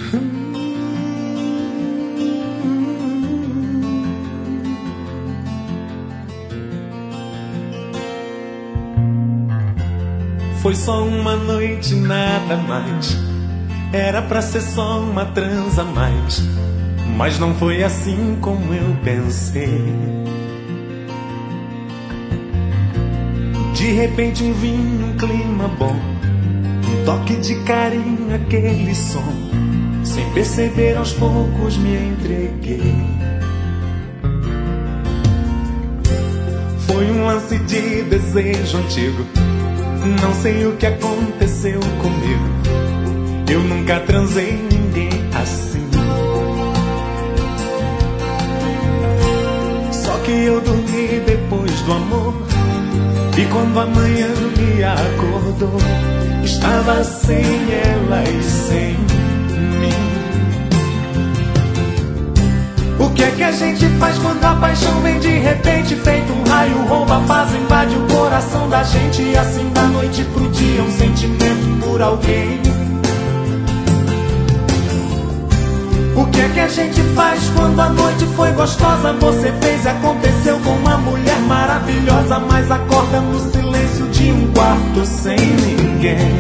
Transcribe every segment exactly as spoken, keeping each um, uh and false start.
Foi só uma noite, nada mais. Era pra ser só uma transa a mais, mas não foi assim como eu pensei. De repente um vinho, um clima bom, um toque de carinho, aquele som. Sem perceber, aos poucos me entreguei. Foi um lance de desejo antigo. Não sei o que aconteceu comigo. Eu nunca transei ninguém assim. Só que eu dormi depois do amor, e quando a manhã me acordou, estava sem ela e sem mim. O que é que a gente faz quando a paixão vem de repente? Feito um raio, rouba a paz, invade o coração da gente. E assim da noite pro dia um sentimento por alguém. O que é que a gente faz quando a noite foi gostosa? Você fez e aconteceu com uma mulher maravilhosa, mas acorda no silêncio de um quarto sem ninguém.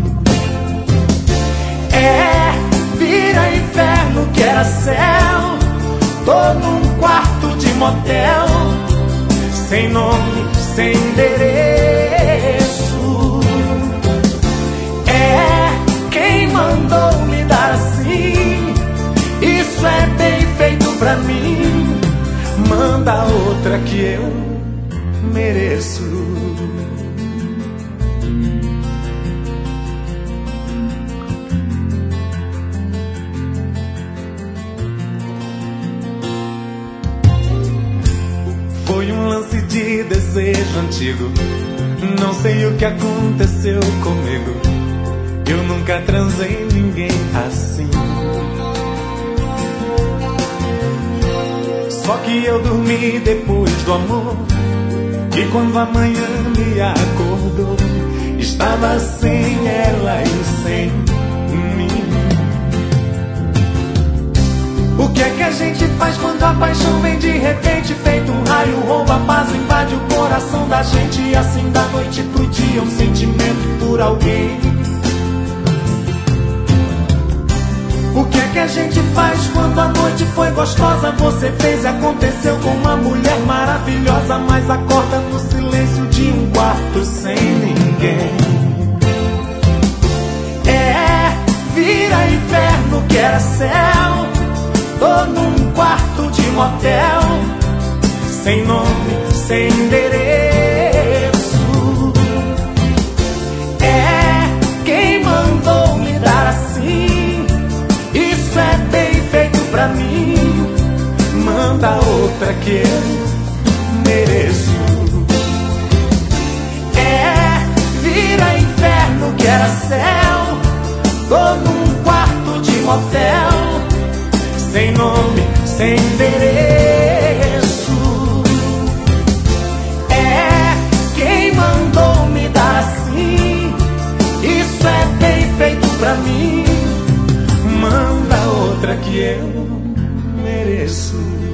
É, vira inferno que era céu. Tô num quarto de motel, sem nome, sem endereço. É, quem mandou me dar assim? Isso é bem feito pra mim. Manda outra que eu mereço. Foi um lance de desejo antigo. Não sei o que aconteceu comigo. Eu nunca transei ninguém assim. Só que eu dormi depois do amor, e quando a manhã me acordou, estava sem ela e sem mim. O que é que a gente faz quando a paixão vem de repente? Feito um raio, rouba a paz, invade o coração da gente. E assim da noite pro dia um sentimento por alguém. O que é que a gente faz quando a noite foi gostosa? Você fez e aconteceu com uma mulher maravilhosa, mas acorda no silêncio de um quarto sem ninguém. É, vira inferno que era céu. Tô num quarto de motel, sem nome, sem endereço. É, quem mandou me dar assim? Isso é bem feito pra mim. Manda outra que eu mereço. É, vira inferno que era céu. Tô num quarto de motel, sem nome, sem endereço. É, quem mandou me dar assim? Isso é bem feito pra mim. Manda outra que eu mereço.